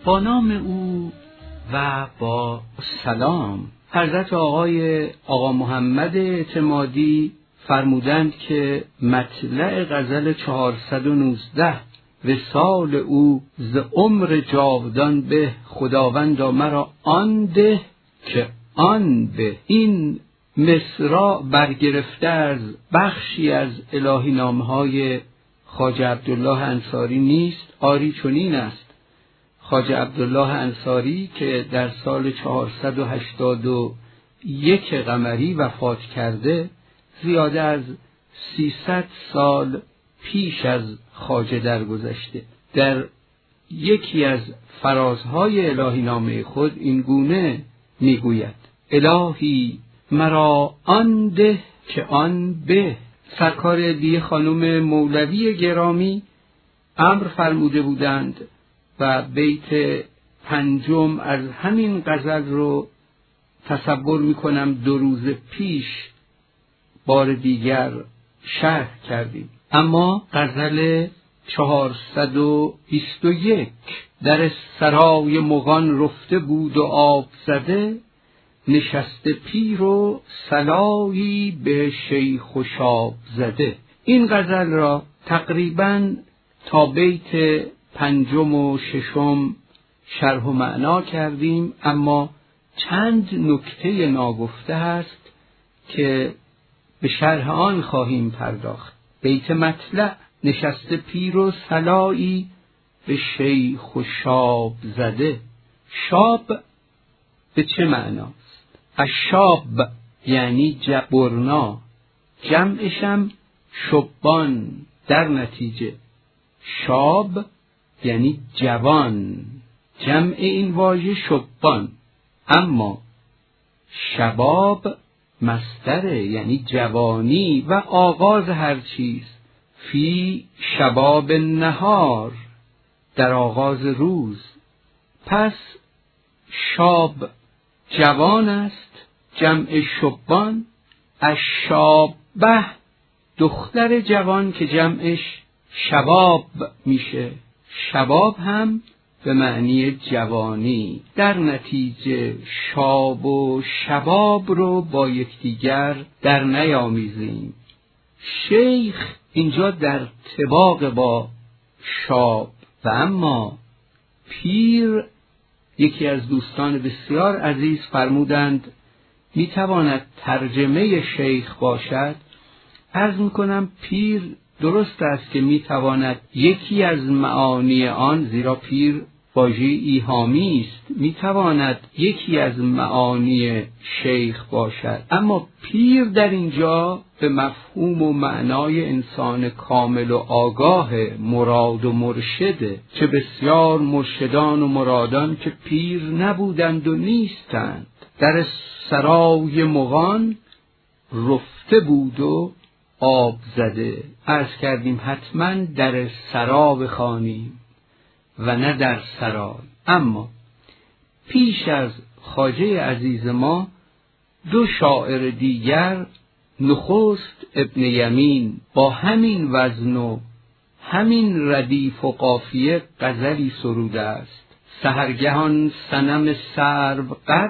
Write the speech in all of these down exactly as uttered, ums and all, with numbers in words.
با نام او و با سلام. حضرت آقای آقا محمد اعتمادی فرمودند که مطلع غزل چهارصد و نوزده وصال او ز عمر جاودان به، خداوندا مرا آن ده که آن به. این مصرع برگرفته از بخشی از الهی نامه‌های خواجه عبدالله انصاری نیست، آری چنین است: خواجه عبدالله انصاری که در سال چهارصد و هشتاد و یک قمری وفات کرده، زیاده از سیصد سال پیش از خواجه درگذشته، در یکی از فرازهای الهی نامه خود این گونه میگوید: الهی مرا آن ده که آن به. سرکار دی خانم مولوی گرامی امر فرموده بودند و بیت پنجم از همین غزل رو تصور میکنم دو روز پیش بار دیگر شرح کردیم. اما غزل چهارصد و بیست و یک: در سرای مغان رفته بود و آب زده، نشسته پیر و صلایی به شیخ و شاب زده. این غزل را تقریباً تا بیت پنجم و ششم شرح و معنا کردیم، اما چند نکته ناگفته هست که به شرح آن خواهیم پرداخت. بیت مطلع: نشسته پیر و صلایی به شیخ و شاب زده. شاب به چه معناست؟ الشاب یعنی جبرنا، جمعشم شبان، در نتیجه شاب یعنی جوان، جمع این واژه شبان. اما شباب مصدره، یعنی جوانی و آغاز هر چیز. فی شباب النهار، در آغاز روز. پس شاب جوان است، جمع شبان. الشابه دختر جوان که جمعش شباب میشه. شباب هم به معنی جوانی. در نتیجه شاب و شباب رو با یکدیگر در نیامیزیم. شیخ اینجا در طباق با شاب. و اما پیر، یکی از دوستان بسیار عزیز فرمودند میتواند ترجمه شیخ باشد. عرض میکنم پیر درست است که میتواند یکی از معانی آن، زیرا پیر واژه ایهامی است، میتواند یکی از معانی شیخ باشد. اما پیر در اینجا به مفهوم و معنای انسان کامل و آگاه، مراد و مرشده. چه بسیار مرشدان و مرادان که پیر نبودند و نیستند. در سرای مغان رفته بود و آب زده. عرض کردیم حتما در سرا بخوانیم و نه در سرای. اما پیش از خواجه عزیز ما دو شاعر دیگر، نخست ابن یمین با همین وزن و همین ردیف و قافیه غزلی سروده است: سحرگهان صنم سرو قد،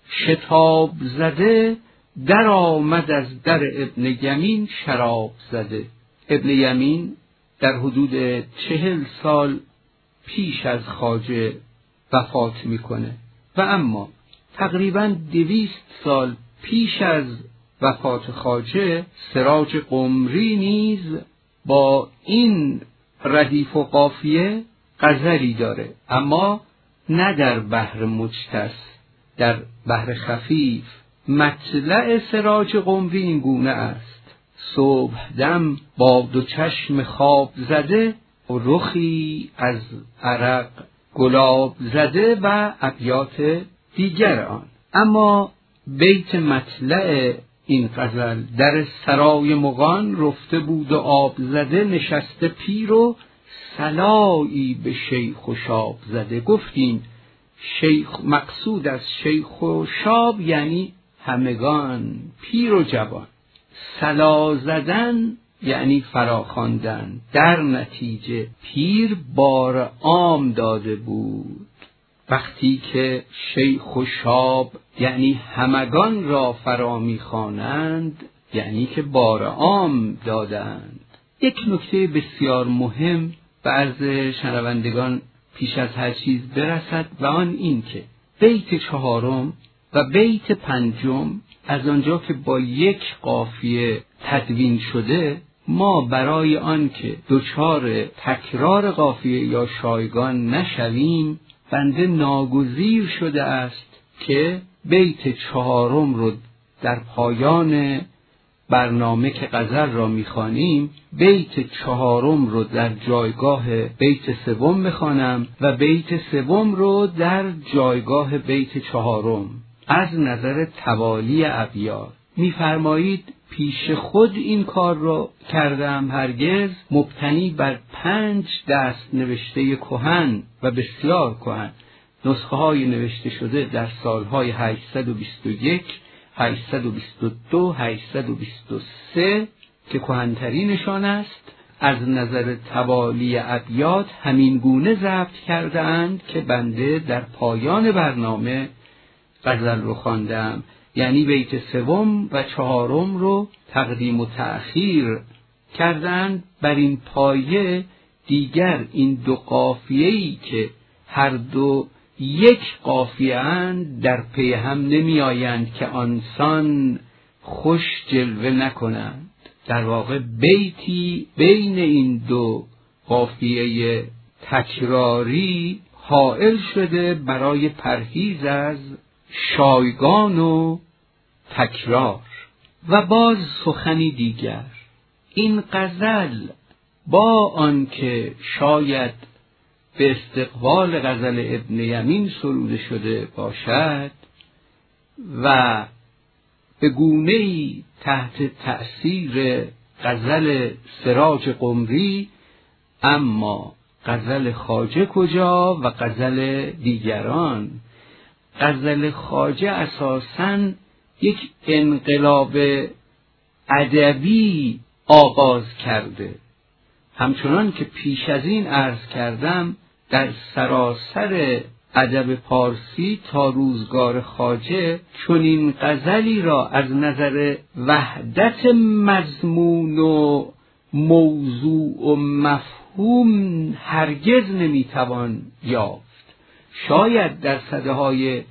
شتاب زده در آمد از در ابن یمین شراب زده. ابن یمین در حدود چهل سال پیش از خواجه وفات میکنه و اما تقریباً دویست سال پیش از وفات خواجه سراج قمری نیز با این ردیف و قافیه غزلی داره، اما نه در بحر مجتث، در بحر خفیف. مطلع سراج قمری این گونه است: صبح دم با دو چشم خواب زده، و رخی از عرق گلاب زده و ابیات دیگر آن. اما بیت مطلع این غزل: در سرای مغان رفته بود و آب زده، نشسته پیر و صلایی به شیخ و شاب زده. گفتیم شیخ مقصود از شیخ و شاب یعنی همگان، پیر و جوان. صلا زدن یعنی فراخواندن. در نتیجه پیر بار عام داده بود وقتی که شیخ و شاب یعنی همگان را فرا می‌خوانند، یعنی که بار عام دادند. یک نکته بسیار مهم به عرض شنوندگان پیش از هر چیز برسد و آن این که بیت چهارم و بیت پنجم از آنجا که با یک قافیه تدوین شده، ما برای آن که دچار تکرار قافیه یا شایگان نشویم، بنده ناگزیر شده است که بیت چهارم رو در پایان برنامه که غزل را می‌خوانیم، بیت چهارم رو در جایگاه بیت سوم بخوانم و بیت سوم رو در جایگاه بیت چهارم. از نظر توالی ابیات می‌فرمایید پیش خود این کار رو کردم، هرگز مبتنی بر پنج دست نوشته کهن و بسیار کهن، نسخه های نوشته شده در سالهای هشتصد و بیست و یک، هشتصد و بیست و دو، هشتصد و بیست و سه که کهن‌ترینشان است، از نظر توالی ابیات همین گونه ضبط کرده اند که بنده در پایان برنامه غزل رو خواندم، یعنی بیت سوم و چهارم رو تقدیم و تأخیر کردند. بر این پایه دیگر این دو قافیه‌ای که هر دو یک قافیه اند در پی هم نمی آیند که آنسان خوش جلوه نکنند. در واقع بیتی بین این دو قافیه تکراری حائل شده برای پرهیز از شایگان و تکرار. و باز سخنی دیگر، این غزل با آنکه شاید به استقبال غزل ابن یمین سروده شده باشد و به گونه‌ای تحت تأثیر غزل سراج قمری، اما غزل خواجه کجا و غزل دیگران؟ غزل خواجه اساساً یک انقلاب ادبی آغاز کرده، همچنان که پیش از این عرض کردم در سراسر ادب پارسی تا روزگار خواجه چنین غزلی را از نظر وحدت مضمون و موضوع و مفهوم هرگز نمیتوان یافت. شاید در سده‌های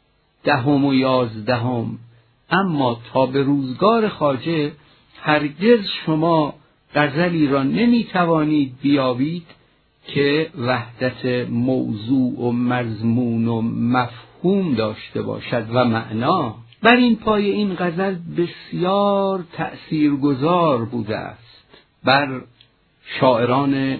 دهم و یازدهم، اما تا به روزگار خواجه هرگز شما غزلی را نمیتوانید بیابید که وحدت موضوع و مضمون و مفهوم داشته باشد و معنا. بر این پایه این غزل بسیار تأثیرگذار بوده است بر شاعران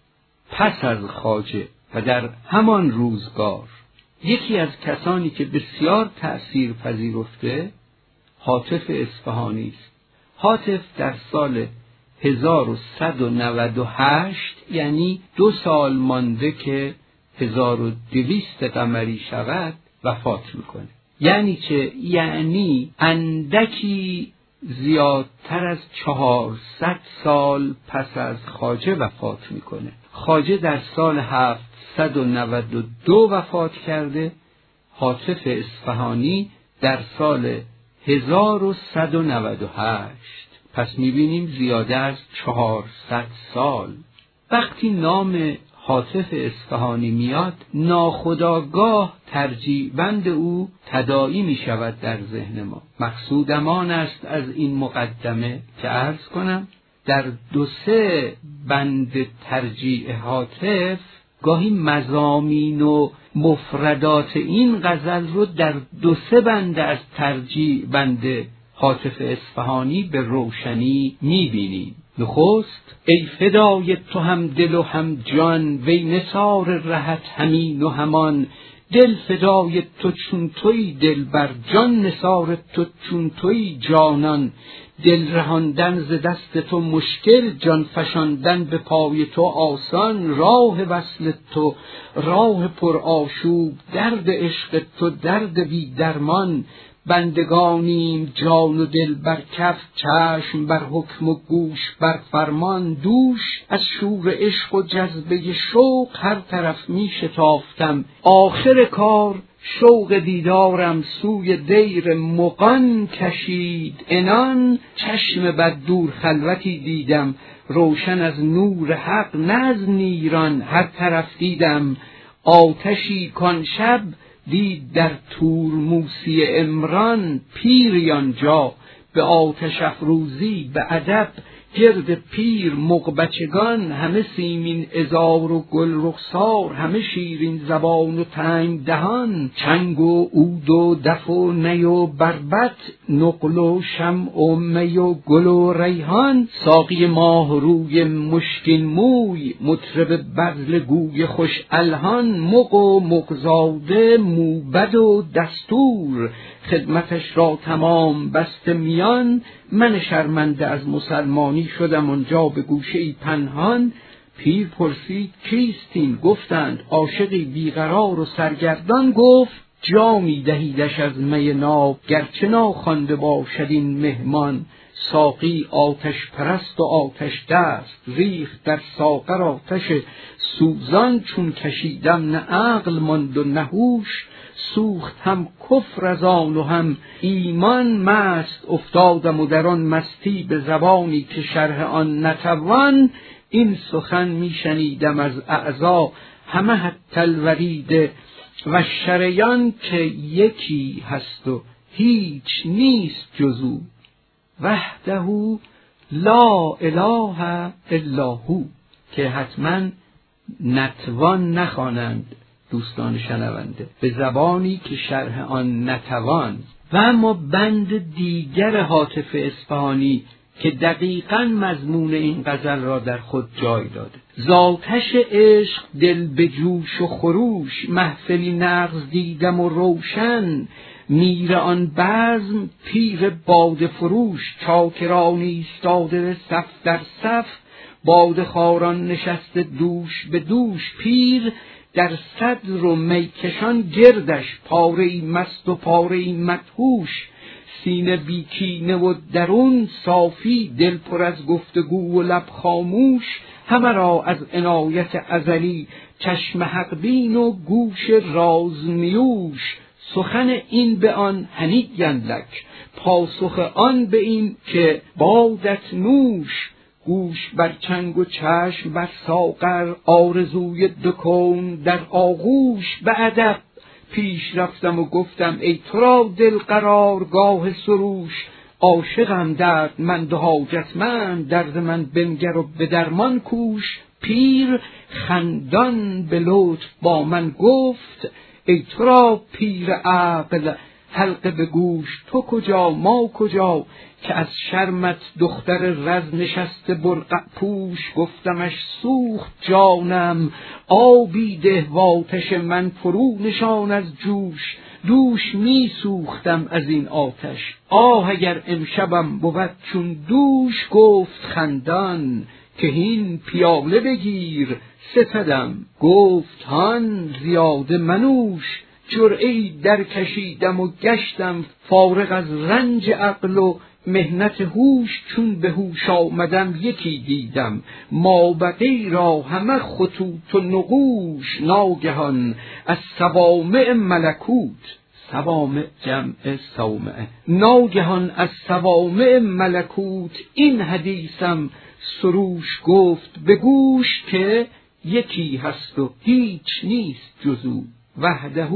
پس از خواجه و در همان روزگار. یکی از کسانی که بسیار تأثیر پذیرفته حاطف اصفهانی است. حاطف در سال هزار و صد و نود و هشت، یعنی دو سال مانده که هزار و دویست قمری شود، وفات میکنه. یعنی چه؟ یعنی اندکی زیادتر از چهارصد سال پس از خواجه وفات میکنه. خواجه در سال هفتصد و نود و دو وفات کرده، حاطف اصفهانی در سال هزار و صد و نود و هشت. پس میبینیم زیاده از چهارصد سال. وقتی نام حاطف اصفهانی میاد، ناخودآگاه ترجیبند او تداعی میشود در ذهن ما. مقصودم آن است از این مقدمه که عرض کنم در دو سه بند ترجیع حاطف گاهی مضامین و مفردات این غزل رو در دو سه بند از ترجیع بند حاطف اصفهانی به روشنی میبینیم. نخست: ای فدای تو هم دل و هم جان، وی نثار رهت همین و همان. دل فدای تو چون توی دل بر جان، نثار تو چون توی جانان. دل رهاندن ز دست تو مشکل، جان فشاندن به پای تو آسان. راه وصل تو راه پر آشوب، درد عشق تو درد بی درمان. بندگانیم جان و دل بر کف، چشم بر حکم و گوش بر فرمان. دوش از شور عشق و جذبه شوق هر طرف می شتافتم. آخر کار شوق دیدارم سوی دیر مغان کشید. عنان چشم بد دور خلوتی دیدم، روشن از نور حق نه از نیران. هر طرف دیدم آتشی کان شب دید در طور موسی عمران. پیری آنجا به آتش افروزی به ادب گرد پیر مغبچگان، همه سیمین عذار و گل رخسار، همه شیرین زبان و تنگ دهان. چنگ و عود و دف و نی و بربط، نقل و شمع و می و گل و ریحان. ساقی ماه روی مشکین موی، مطرب بذل گوی خوش الحان. مغ و مغزاده موبد و دستور، خدمتش را تمام بسته میان. من شرمنده از مسلمانی شدم آنجا به گوشه‌ای پنهان. پیر پرسید کیستین؟ گفتند عاشقی بیقرار و سرگردان. گفت جامی دهیدش از می ناب، گرچه ناخوانده باشد این مهمان. ساقی آتش پرست و آتش دست، ریخت در ساغر آتش سوزان. چون کشیدم نه عقل ماند و نه هوش، سوخت هم کفر از آن و هم ایمان. مست افتادم و در آن مستی به زبانی که شرح آن نتوان. این سخن می شنیدم از اعضا همه حتی الورید و شریان، که یکی هست و هیچ نیست جزو، وحده لا اله الا هو. که حتما نتوان نخوانند دوستان شنونده به زبانی که شرح آن نتوان. و اما بند دیگر هاتف اصفهانی که دقیقاً مضمون این غزل را در خود جای داده: زآتش عشق دل به جوش و خروش، محفلی نغز دیدم و روشن. میر آن بزم پیر باده فروش، چاکران ایستاده صف در صف. باده خواران نشسته دوش به دوش، پیر در صدر و میکشان گردش. پاره‌ای مست و پاره‌ای مدهوش، سینه بیکینه و درون صافی. دل پر از گفتگو و لب خاموش، همه را از عنایت ازلی چشم حق بین و گوش راز نیوش. سخن این به آن هنیگند لک، پاسخ آن به این که بادت نوش. گوش بر چنگ و چشم بر ساغر، آرزوی دو کون در آغوش. به ادب پیش رفتم و گفتم ای تو را دل قرارگاه سروش. عاشقم دردمند و حاجتمند، درد من بنگر و به درمان کوش. پیر خندان به لطف با من گفت ای تو را پیر عقل حلقه به گوش. تو کجا ما کجا که از شرمت دختر رز نشسته برقع پوش. گفتمش سوخت جانم آبی ده، و آتش من فرو نشان از جوش. دوش می سوختم از این آتش، آه اگر امشبم بود چون دوش. گفت خندان که هین پیاله بگیر ستدم، گفت هان زیاده منوش. جرعه‌ای در کشیدم و گشتم فارغ از رنج عقل و مهنت هوش. چون به هوش آمدم یکی دیدم، مابقی را همه خطوط و نقوش. ناگهان از صوامع ملکوت، صوامع جمع صومعه، ناگهان از صوامع ملکوت این حدیثم سروش. گفت به گوش که یکی هست و هیچ نیست جزو، وحده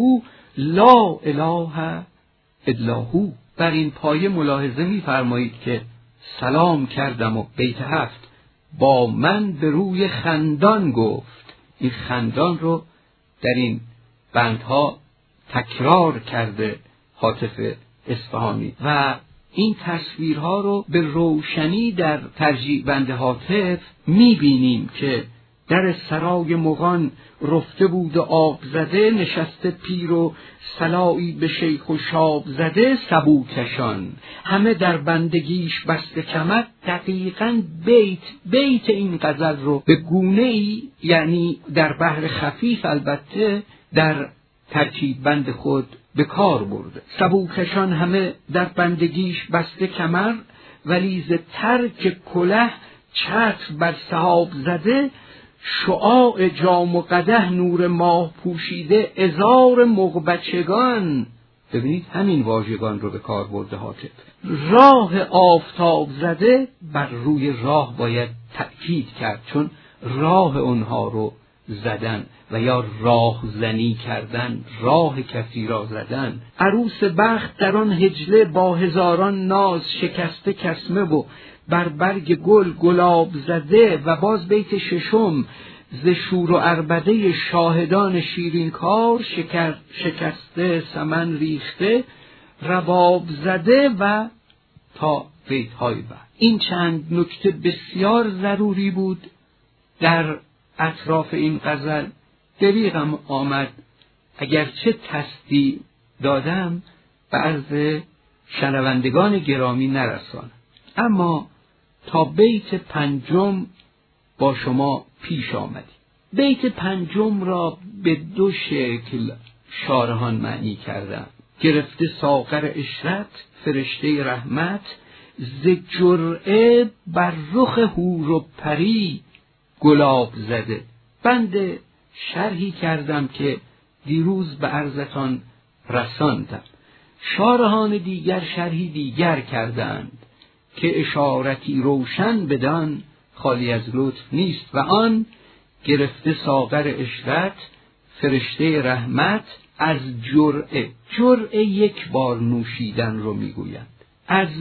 لا اله الا هو. بر این پایه ملاحظه می فرمایید که سلام کردم و بیت هفت با من به روی خندان گفت. این خندان رو در این بندها تکرار کرده هاتف اصفهانی و این تصویرها رو به روشنی در ترجیع بند هاتف می بینیم که در سرای مغان رفته بود آب زده، نشسته پیر و صلایی به شیخ و شاب زده. سبوکشان همه در بندگیش بسته کمر. دقیقاً بیت بیت این غزل رو به گونه ای، یعنی در بحر خفیف البته، در ترکیب بند خود به کار برده. سبوکشان همه در بندگیش بسته کمر، ولی ز ترک کله چتر بر سحاب زده، شعاع جام و قدح نور ماه پوشیده، عذار مغبچگان. ببینید همین واژگان رو به کار برده حاطب. راه آفتاب زده، بر روی راه باید تأکید کرد، چون راه اونها رو زدن و یا راه زنی کردن، راه کسی را زدن. عروس بخت در آن هجله با هزاران ناز، شکسته کسمه و بر برگ گل گلاب زده. و باز بیت ششم، ز شور و عربده شاهدان شیرین کار، شکر شکسته سمن ریخته رباب زده و تا بیت های بعد. این چند نکته بسیار ضروری بود در اطراف این غزل. دریغم آمد اگرچه تصدیع دادم به عرض شنوندگان گرامی نرسانم، اما تا بیت پنجم با شما پیش آمدیم. بیت پنجم را به دو شکل شارحان معنی کردم. گرفته ساغر عشرت فرشته رحمت، ز جرعه بر رخ حور و پری گلاب زده. بند شرحی کردم که دیروز به عرضتان رساندم. شارحان دیگر شرحی دیگر کردند که اشارتی روشن بدان خالی از لطف نیست، و آن گرفته ساغر عشرت فرشته رحمت از جرعه. جرعه یک بار نوشیدن رو میگویند. از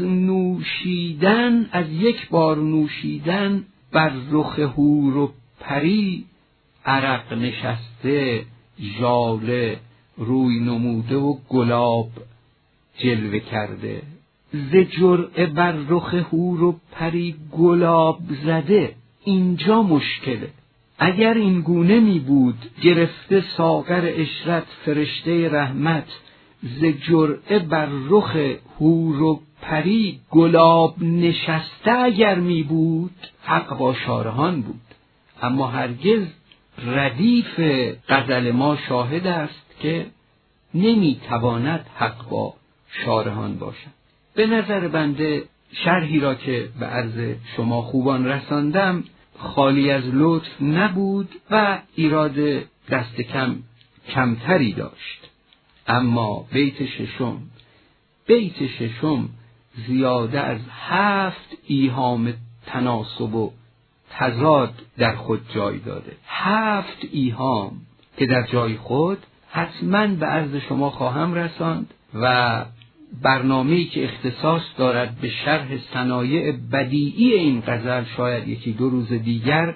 نوشیدن، از یک بار نوشیدن بر رخ حور و پری عرق نشسته، ژاله روی نموده و گلاب جلوه کرده. ز جرعه بر رخ حور و پری گلاب زده. اینجا مشکله. اگر این گونه می بود گرفته ساغر عشرت فرشته رحمت، ز جرعه بر رخ حور و پری گلاب نشسته اگر می بود، حق با شارحان بود. اما هرگز ردیف غزل ما شاهد است که نمی تواند حق با شارحان باشد. به نظر بنده شرحی را که به عرض شما خوبان رساندم خالی از لطف نبود و ایراد دست کم کمتری داشت. اما بیت ششم بیت ششم زیاده از هفت ایهام تناسب و تضاد در خود جای داده. هفت ایهام که در جای خود حتما به عرض شما خواهم رساند و برنامه‌ای که اختصاص دارد به شرح صنایع بدیعی این غزل شاید یکی دو روز دیگر،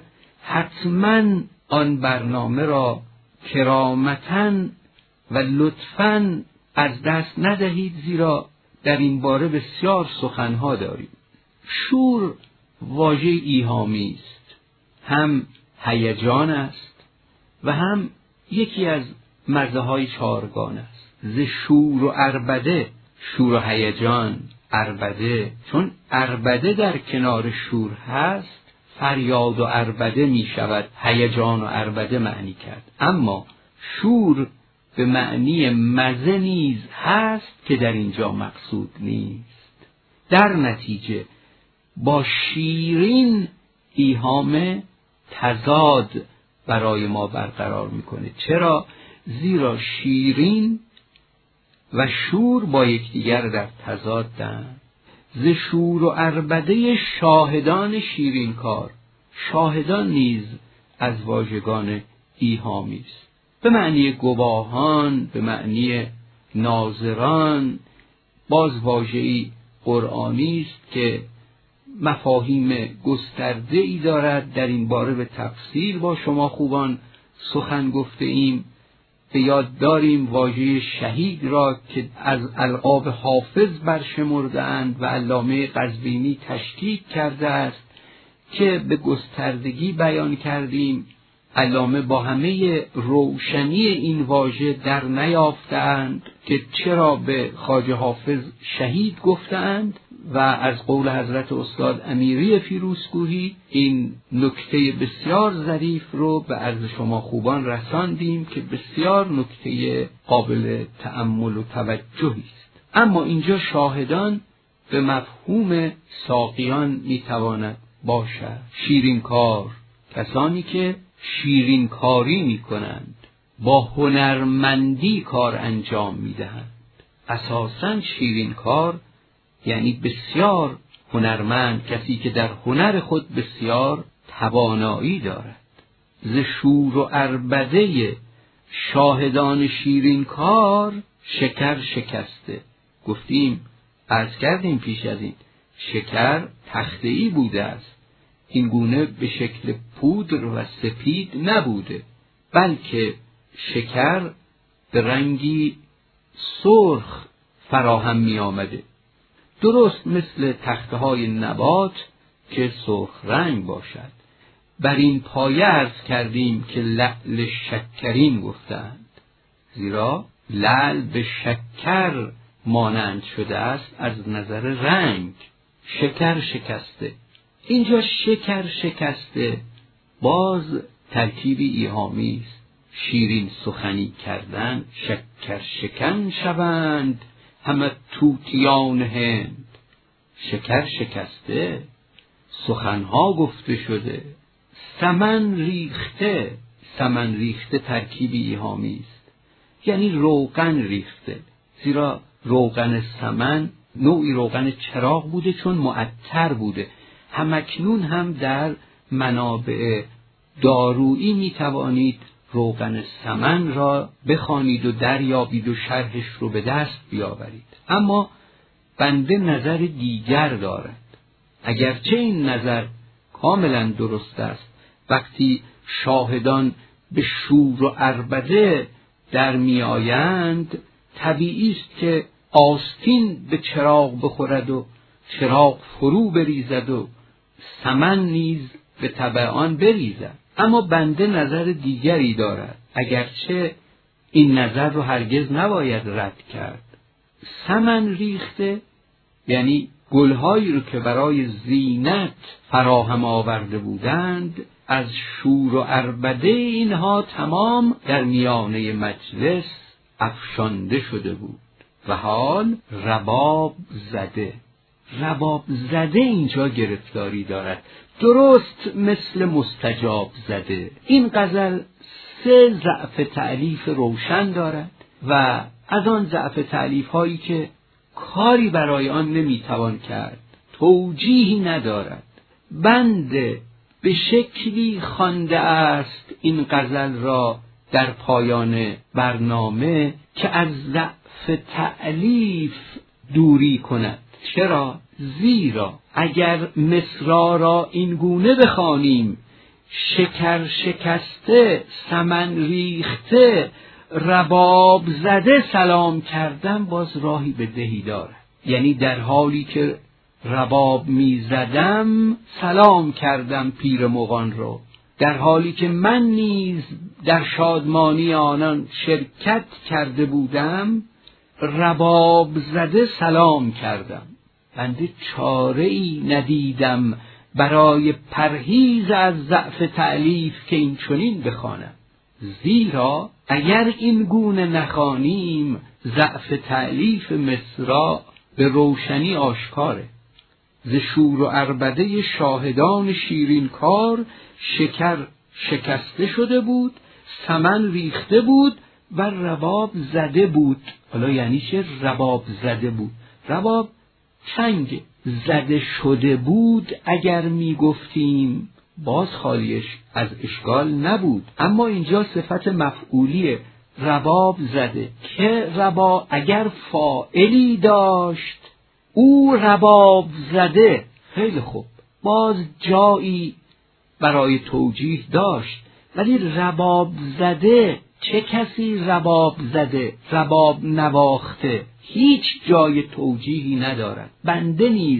حتما آن برنامه را کرامتاً و لطفاً از دست ندهید، زیرا در این باره بسیار سخنها داریم. شور واژه ایهامی است، هم هیجان است و هم یکی از مزه‌های چارگان است. ز شور و عربده، شور و هیجان، عربده، چون عربده در کنار شور هست فریاد و عربده می شود هیجان و عربده معنی کرد. اما شور به معنی مزه نیز هست که در اینجا مقصود نیست. در نتیجه با شیرین ایهام تضاد برای ما برقرار میکنه. چرا؟ زیرا شیرین و شور با یکدیگر در تضادند. ز شور و عربده شاهدان شیرین کار. شاهدان نیز از واژگان ایهامی است، به معنی گواهان، به معنی ناظران. باز واژه‌ای قرآنی است که مفاهیم گسترده ای دارد. در این باره به تفصیل با شما خوبان سخن گفته ایم. به یاد داریم واژه شهید را که از القاب حافظ برشمرده‌اند و علامه قزوینی تشکیک کرده است که به گستردگی بیان کردیم. علامه با همه روشنی این واژه در نیافتند که چرا به خواجه حافظ شهید گفتند و از قول حضرت استاد امیری فیروزکوهی این نکته بسیار ظریف رو به عرض شما خوبان رساندیم که بسیار نکته قابل تأمل و توجهی است. اما اینجا شاهدان به مفهوم ساقیان میتواند باشد. شیرین کار کسانی که شیرین کاری می کنند، با هنرمندی کار انجام می دهند. اساساً شیرین کار یعنی بسیار هنرمند، کسی که در هنر خود بسیار توانایی دارد. ز شور و عربده شاهدان شیرین کار شکر شکسته. گفتیم، عرض کردیم پیش از این، شکر تخته‌ای بوده است، این گونه به شکل پودر و سپید نبوده، بلکه شکر به رنگی سرخ فراهم می آمده، درست مثل تخته های نبات که سرخ رنگ باشد. بر این پایه عرض کردیم که لعل شکرین گفتند، زیرا لعل به شکر مانند شده است از نظر رنگ. شکر شکسته، اینجا شکر شکسته باز ترکیبی ایهامی است. شیرین سخنی کردن شکر شکن شوند همه طوطیان هند. شکر شکسته، سخنها گفته شده، سمن ریخته. سمن ریخته ترکیبی ایهامی است، یعنی روغن ریخته، زیرا روغن سمن نوعی روغن چراغ بوده چون معطر بوده. همکنون هم در منابع دارویی می توانید روغن سمن را بخوانید و دریابید و شرحش رو به دست بیاورید. اما بنده نظر دیگر دارد، اگرچه این نظر کاملا درست است. وقتی شاهدان به شور و عربده در می آیند، طبیعی است که آستین به چراغ بخورد و چراغ فرو بریزد و سمن نیز به تبع آن بریزد. اما بنده نظر دیگری دارد، اگرچه این نظر رو هرگز نباید رد کرد. سمن ریخته یعنی گلهایی رو که برای زینت فراهم آورده بودند، از شور و عربده اینها تمام در میانه مجلس افشانده شده بود و حال رباب زده. رباب زده اینجا گرفتاری دارد، درست مثل مستجاب زده. این غزل سه ضعف تألیف روشن دارد و از آن ضعف تألیف هایی که کاری برای آن نمیتوان کرد، توجیهی ندارد. بنده به شکلی خوانده است این غزل را در پایان برنامه که از ضعف تألیف دوری کند. چرا؟ زیرا اگر مصرع را این گونه بخوانیم، شکر شکسته، سمن ریخته، رباب زده سلام کردن، باز راهی به دهی دارد. یعنی در حالی که رباب می زدم سلام کردم پیر مغان رو، در حالی که من نیز در شادمانی آنان شرکت کرده بودم رباب زده سلام کردم. بنده چاره‌ای ندیدم برای پرهیز از ضعف تألیف که این چنین بخوانم، زیرا اگر این گونه نخوانیم ضعف تألیف مصرع به روشنی آشکاره. ز شور و عربده شاهدان شیرین کار شکر شکسته شده بود، سمن ریخته بود و رباب زده بود. حالا یعنی چه رباب زده بود؟ رباب چنگ زده شده بود اگر می گفتیم باز خالیش از اشکال نبود، اما اینجا صفت مفعولیه، رباب زده، که رباب اگر فاعلی داشت او رباب زده، خیلی خوب، باز جایی برای توجیه داشت. ولی رباب زده، چه کسی رباب زده؟ رباب نواخته، هیچ جای توجیهی ندارد. بنده نیز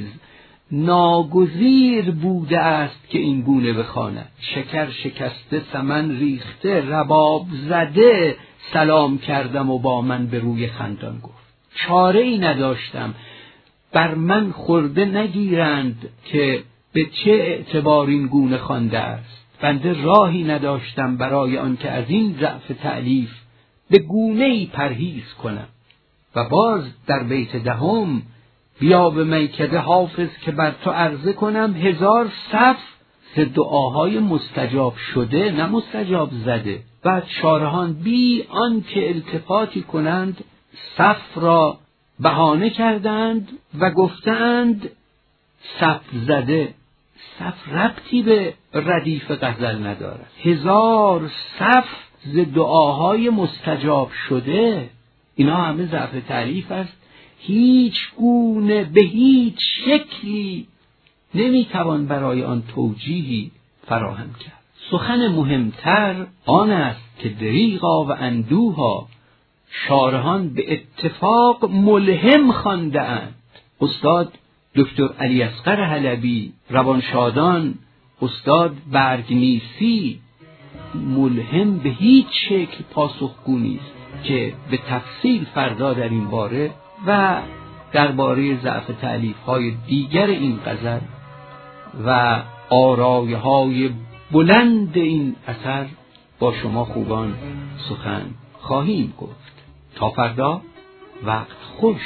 ناگزیر بوده است که این گونه بخواند، شکر شکسته، سمن ریخته، رباب زده سلام کردم و با من به روی خندان گفت. چاره ای نداشتم، بر من خورده نگیرند که به چه اعتبار این گونه خوانده است. بنده راهی نداشتم برای آن که از این ضعف تألیف به گونه‌ای پرهیز کنم. و باز در بیت دهم بیا به میکده حافظ که بر تو عرضه کنم هزار صف ز دعاهای مستجاب شده نه مستجاب زده. بعد شارحان بی آن که التفاتی کنند صف را بهانه کردند و گفتند صف زده. صف ربطی به ردیف غزل ندارد. هزار صف ز دعاهای مستجاب شده، اینا همه ضعف تعریف است. هیچ گونه به هیچ شکلی نمیتوان برای آن توجیهی فراهم کرد. سخن مهمتر آن است که دریغا و اندوها شارحان به اتفاق ملهم خوانده اند. استاد دکتر علی اصغر حلبی، روانشادان، استاد برگنیسی ملهم به هیچ شکل پاسخگو نیست که به تفصیل فردا در این باره و درباره ضعف تألیف‌های دیگر این غزل و آرایه‌های بلند این اثر با شما خوبان سخن خواهیم گفت. تا فردا، وقت خوش.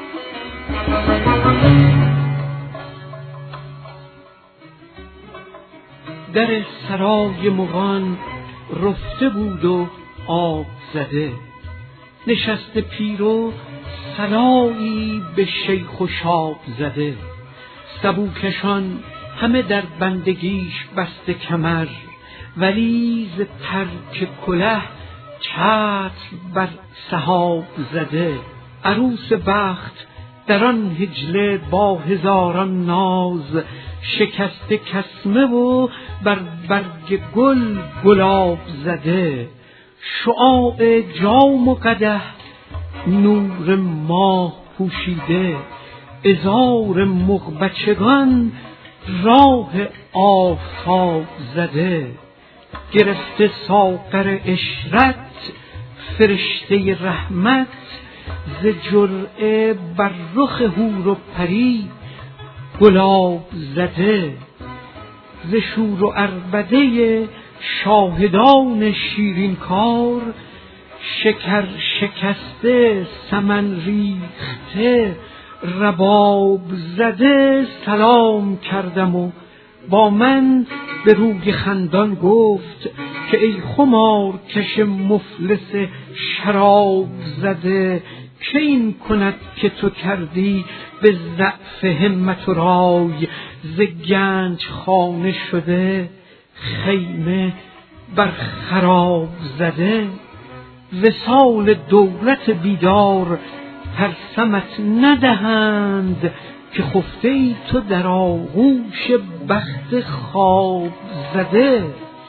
در سرای مغان رفته بود و آب زده، نشست پیرو سلایی به شیخ و شاب زده. سبوکشان همه در بندگیش بسته کمر، ولی ز ترک کله چتر بر سحاب زده. عروس بخت در آن حجله با هزاران ناز، شکسته کسمه و بر برگ گل گلاب زده. شعاع جام و قدح نور ماه پوشیده، عذار مغبچگان راه آفتاب زده. گرفته ساغر عشرت فرشته رحمت، ز جرعه بر رخ حور و پری گلاب زده. ز شور و عربده شاهدان شیرین کار، شکر شکسته سمن ریخته رباب زده. سلام کردم و با من به روی خندان گفت که ای خمار کش مفلس شراب زده. که این کند که تو کردی به ضعف همت و رای، ز گنج خانه شده خیمه بر خراب زده. وصال دولت بیدار ترسمت ندهند، که خفته ای تو در آغوش بخت خواب زده.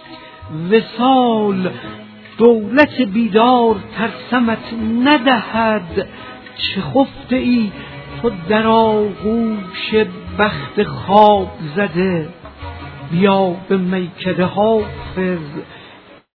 وصال دولت بیدار ترسمت ندهد، چه خفته ای تو در آغوش بخت خواب زده. بیا به میکده حافظ